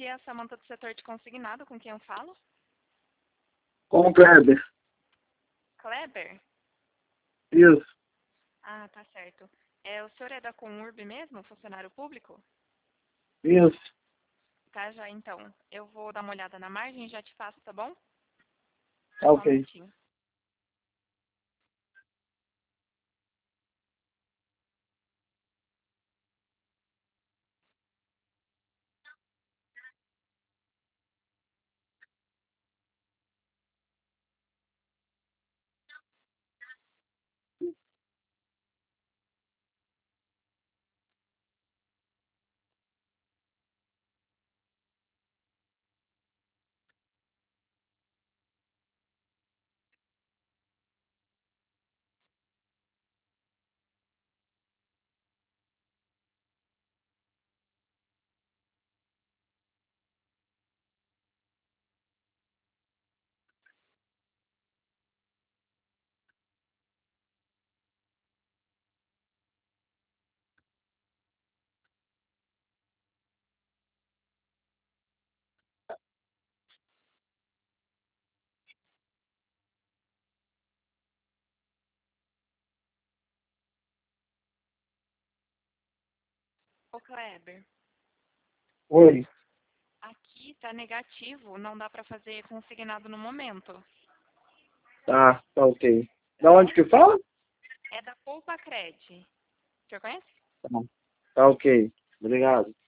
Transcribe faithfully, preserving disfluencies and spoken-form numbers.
aqui é a Samanta do setor de consignado, com quem eu falo? Com o Kleber. Kleber? Isso. Ah, tá certo. É, o senhor é da Conurb mesmo, funcionário público? Isso. Tá, já então. Eu vou dar uma olhada na margem e já te passo, tá bom? Tá Só um ok. minutinho. Ô, Kleber, Oi. aqui tá negativo, não dá pra fazer consignado no momento, Tá, tá ok. tá Da onde bom? que fala? É da Poupa Cred. O senhor conhece? Tá bom. Tá ok. Obrigado.